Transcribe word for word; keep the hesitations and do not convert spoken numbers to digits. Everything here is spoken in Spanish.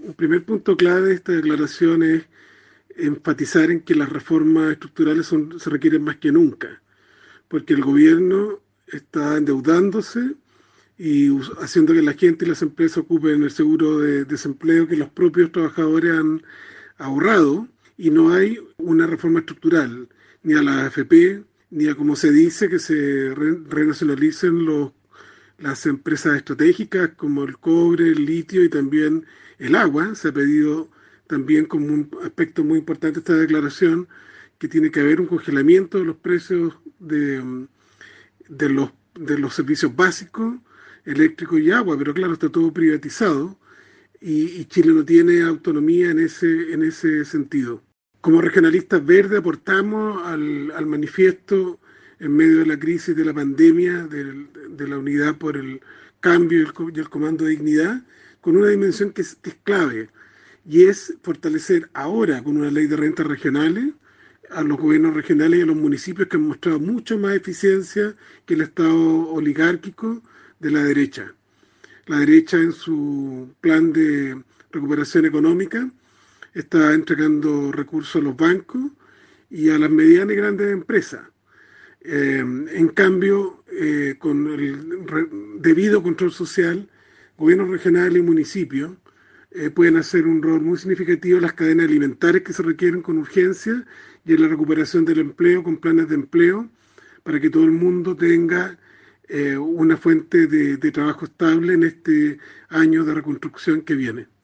un primer punto clave de esta declaración es enfatizar en que las reformas estructurales son, se requieren más que nunca, porque el gobierno está endeudándose y haciendo que la gente y las empresas ocupen el seguro de desempleo que los propios trabajadores han ahorrado, y no hay una reforma estructural, ni a la A F P, ni a, como se dice, que se re renacionalicen los, las empresas estratégicas como el cobre, el litio y también el agua. Se ha pedido también como un aspecto muy importante de esta declaración que tiene que haber un congelamiento de los precios de, de, los, de los servicios básicos, eléctrico y agua, pero claro, está todo privatizado y, y Chile no tiene autonomía en ese, en ese sentido. Como regionalistas verdes aportamos al, al manifiesto en medio de la crisis de la pandemia, de, de la unidad por el cambio y el, y el comando de dignidad, con una dimensión que es, que es clave, y es fortalecer ahora con una ley de rentas regionales a los gobiernos regionales y a los municipios que han mostrado mucho más eficiencia que el Estado oligárquico de la derecha. La derecha en su plan de recuperación económica está entregando recursos a los bancos y a las medianas y grandes empresas. Eh, en cambio, eh, con el re, debido control social, gobiernos regionales y municipios eh, pueden hacer un rol muy significativo en las cadenas alimentarias que se requieren con urgencia y en la recuperación del empleo con planes de empleo para que todo el mundo tenga eh, una fuente de, de trabajo estable en este año de reconstrucción que viene.